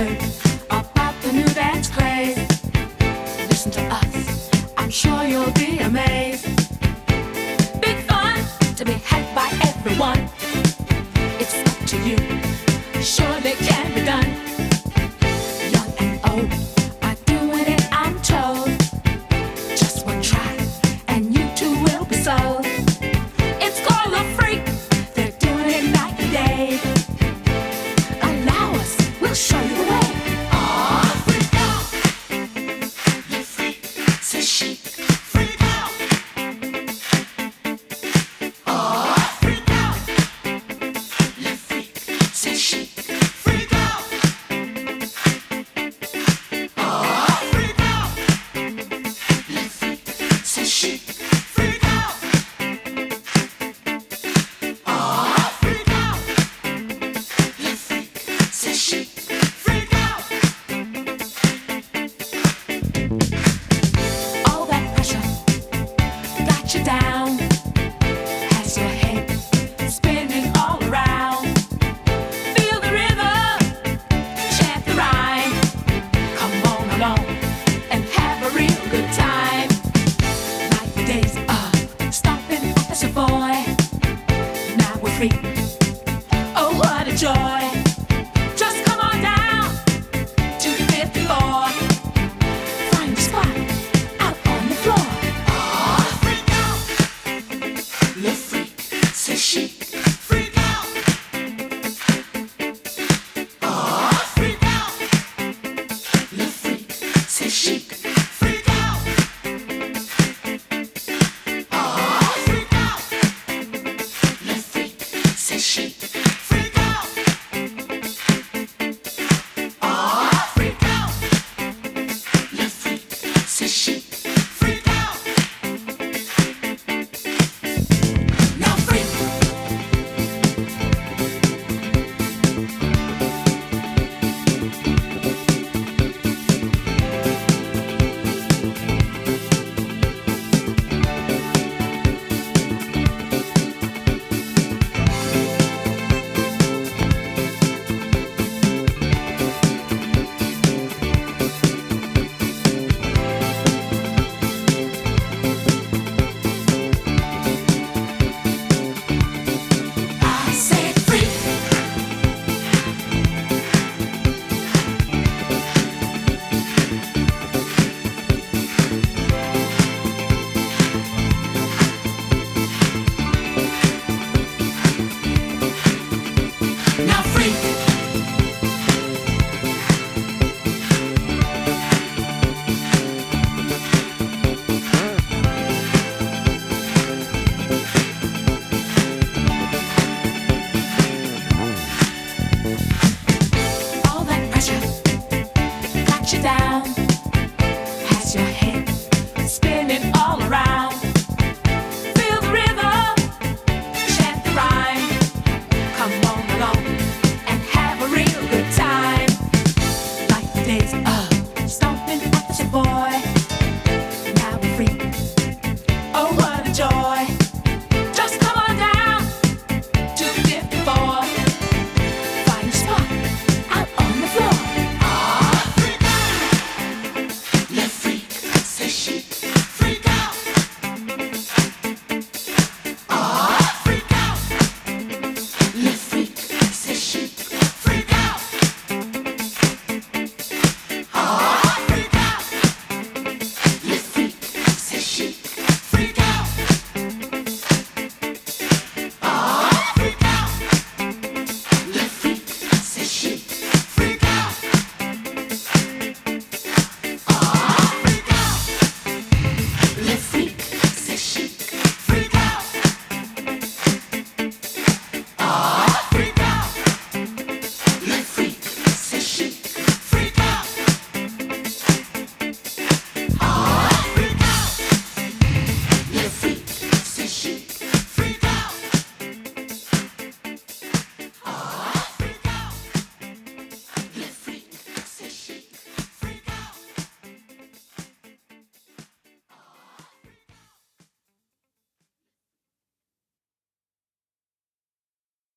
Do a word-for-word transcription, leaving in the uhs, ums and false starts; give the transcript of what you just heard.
heard about the new dance craze? Listen to us, I'm sure you'll be amazed. Big fun to be had by everyone. It's up to you, surely can be done. Young and old are doing it, I'm told. Just one try and you too will be sold. It's called a freak, they're doing it night and day. Allow us, we'll show you the way. Oh, freak out, you freak, says she. Freak out. Oh, freak out, you freak, says she. Freak out. Oh, freak out, you freak, says she. Freak out. Oh, freak out, you freak, says she. Freak out. All that pressure got you down, has your head spinning all around. Feel the rhythm, chant the rhyme. Come on along and have a real good time. Like the days of stomping at the Savoy. Now we're free.